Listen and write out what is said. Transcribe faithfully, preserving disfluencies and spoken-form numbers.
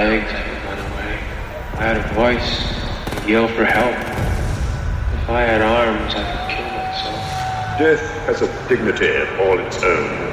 legs, I could run away. If I had a voice, I'd yell for help. If I had arms, I could kill myself. Death has a dignity all its own.